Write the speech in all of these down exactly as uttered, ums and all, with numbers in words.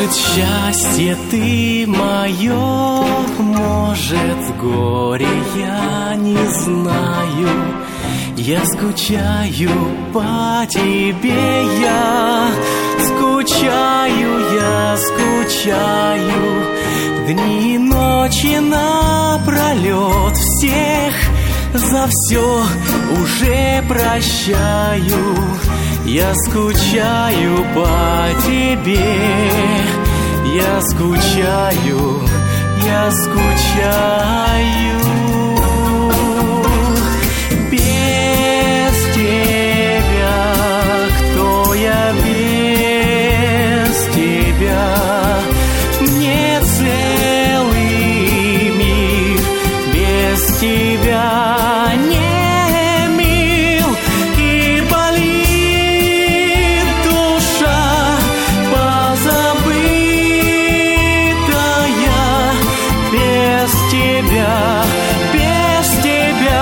Может, счастье ты мое, может, горе я не знаю. Я скучаю по тебе, я скучаю, я скучаю. Дни и ночи напролет всех за все уже прощаю. Я скучаю по тебе, я скучаю, я скучаю. Без тебя, кто я без тебя? Мне целый мир без тебя не мил. И болит душа позабытая без тебя, без тебя.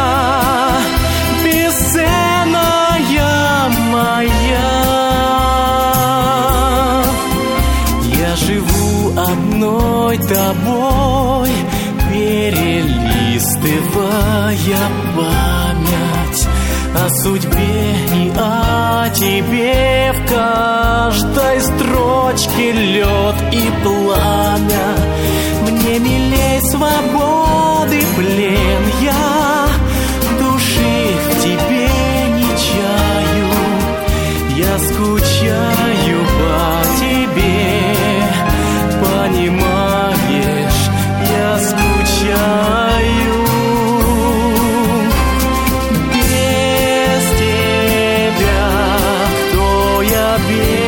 Одной тобой перелистывая память о судьбе и о тебе, в каждой строчке лед и пламя. Мне милей свободы плен, я души в тебе не чаю. Я скучаю по тебе, понимаешь, я скучаю. Без тебя, кто я без